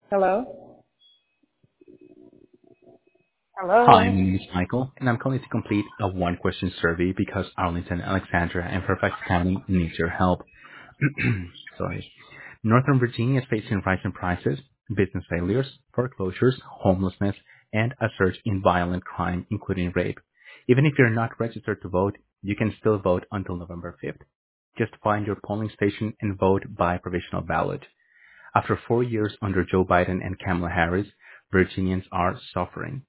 Hello? Hi, my Hello? name is Michael, and I'm calling to complete a one-question survey because Arlington, Alexandria, and Fairfax County needs your help. Sorry. Northern Virginia is facing rising prices, business failures, foreclosures, homelessness, and a surge in violent crime, including rape. Even if you're not registered to vote, you can still vote until November 5th. Just find your polling station and vote by provisional ballot. After 4 years under Joe Biden and Kamala Harris, Virginians are suffering.